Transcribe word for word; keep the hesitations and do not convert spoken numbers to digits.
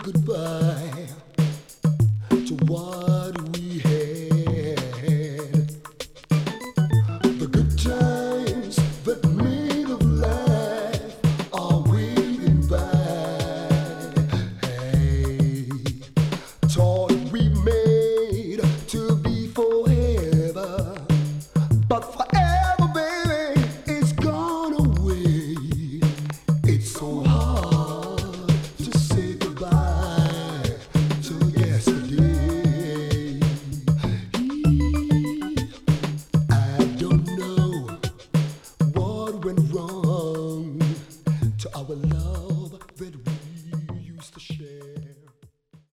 goodbye to what we had. The good times that made of life are waiting by. Hey, thought we made to be forever, but forever, baby, it's gone away. It's so hard to say goodbye to yesterday. I don't know what went wrong to our love that we used to share.